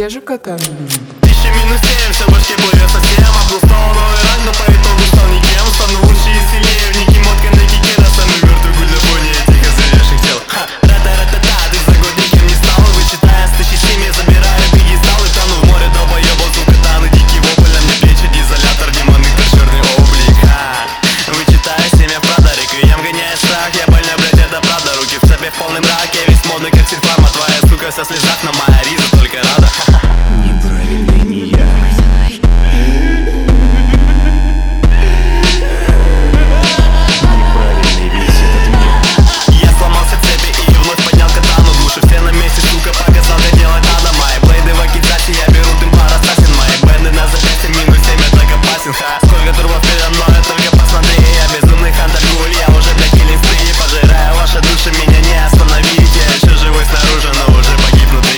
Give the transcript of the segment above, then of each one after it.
где же кота? 1000-7, все в башке плывет совсем. Обдул стол новый ранг, но по итогу стал никем. Стану лучше и сильнее, в Ники Мотка на кике. Достану мертвый гуль на фоне этих озверевших тел. Ра-та-ра-та-та, ты за год никем не стал. Вычитая с тысячами, забираю пьедестал. И тону в море долбоебал, сука, тану дикий вопль. А мне плечи дизолятор, демоны-то черный облик. Вычитаю семя в продарик, и я гоняю страх. Я больно, блять, это правда. Руки в цепи в полный мрак. Я весь модный, как сильфарма. Твоя сука вся в слезах, но моя риза только рада. Неправильный не я. Неправильный весь этот мир. Я сломал все цепи и вновь поднял катану. Души все на месте, сука, показал, как делать надо. Мои блейды в акидате, я беру темпар ассасин. Мои бенды на запястье, минус 7, я так опасен. Сколько турбов передо мной, только посмотри. Я безумный хантер гуль, я уже, блядь, киллинг стрит. Пожираю ваши души, меня не остановить. Я еще живой снаружи, но уже погиб внутри.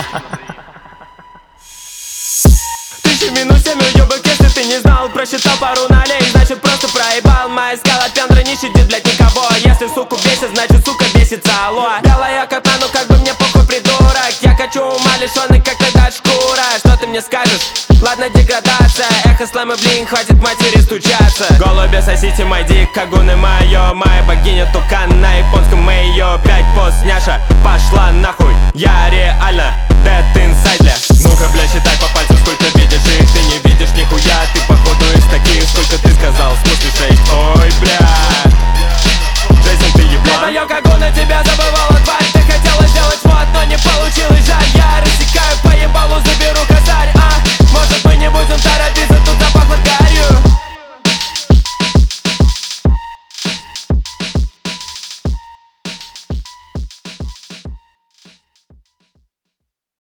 1000-7, уёбок, если ты не знал. Просчитал пару нулей, значит просто проебал. Моя скала пендра не щадит, блядь, никого. Если суку бесит, значит сука бесится, алло. Белая кота, ну как бы мне похуй, придурок. Я хочу ума лишённый, как тогда шкура. Что ты мне скажешь? Ладно, деградация. Эхо, слэм и блин, хватит матери стучаться. Голуби, сосите мой дик, кагуны майо. Моя богиня тукан, на японском мэйо. 5 пост, няша, пошла нахуй. Я реально dead inside, бля. Ну-ка, бля, считай по пальцам, сколько видишь их. Ты не видишь нихуя, ты походу из таких. Сколько ты сказал, в смысле 6? Ой,